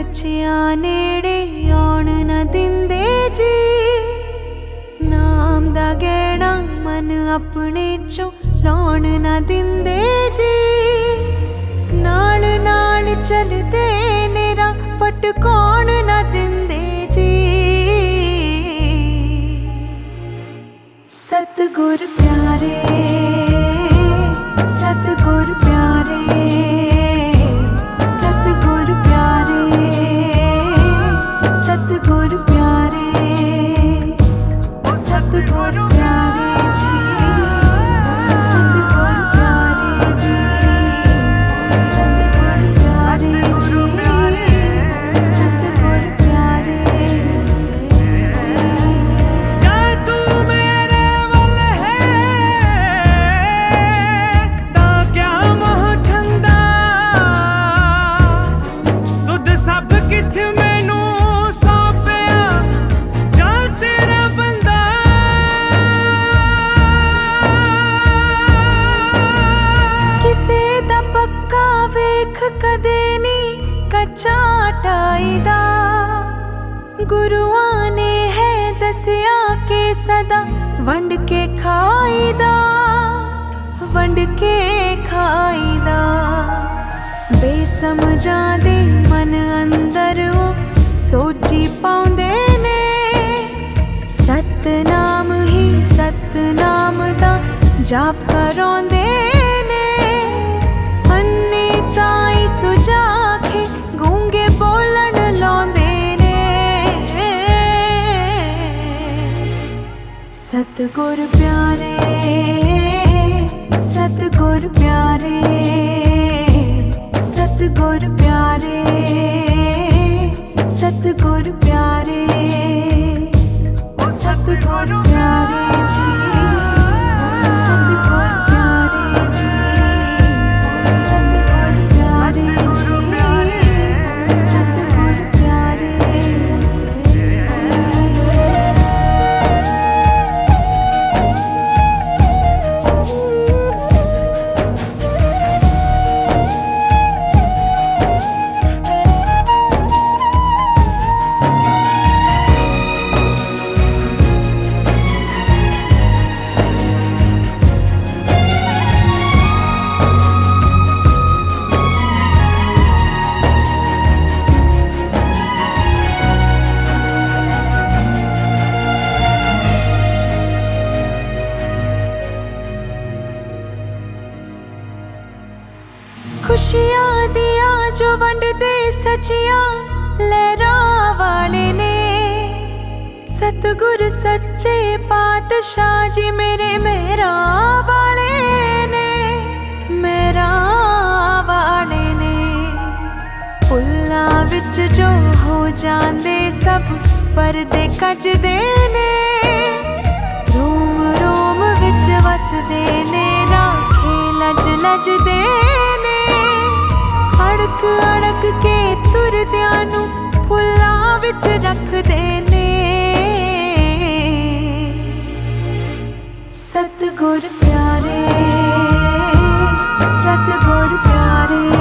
बच्चियां नेड़े आउण न दिंदे जी। नाम दा गहना मन अपने चों लाउण न दिंदे जी। नाल नाल चलदे ने राह भटकाउण न दिंदे जी। सतगुर प्यारे, सतगुर प्यारे, सतगुर प्यारे, सतगुर प्यारे, सतगुर प्यारे जी, सतगुर प्यारे जी, सतगुर प्यारे जी, सतगुर प्यारे जी। जै तू मेरे वल है तां क्या मोह छंदा, तुद सब किछ मैनू सौंपिया जा तेरा बंदा। किसे दा पक्का वेख कदे नी कच्चा टाईदा। गुरुआं ने है दसिया के सदा वंड के खाईदा, वंड के खाईदा। बेसमझां दे मन अंदर ओ सोची पाउंदे ने। सतनाम ही सतनाम दा जाप कराउंदे ने। अन्ने ताई सुजाखे गूंगे बोलण लाउंदे ने। सतगुर प्यारे, सतगुर प्यारे, सतगुर प्यारे, सतगुर प्यारे, सतगुर प्यारे जी, सतगुर प्यारे जी, सतगुर प्यारे जी, सतगुर प्यारे जी। खुशियां दिया जो वंड दे सचिया लहरा वाले ने। सतगुर सच्चे पातशाह जी मेरे मेहरा वाले ने, मेहरा वाले ने। फुल्लां विच जो हो जांदे सब परदे कजदे ने। रोम रोम विच वसदे ने राखे लज लजदे ने। अड़क अड़क के तुरदियां नू फुल्लां विच रखदे ने। सतगुर प्यारे, सतगुर प्यारे,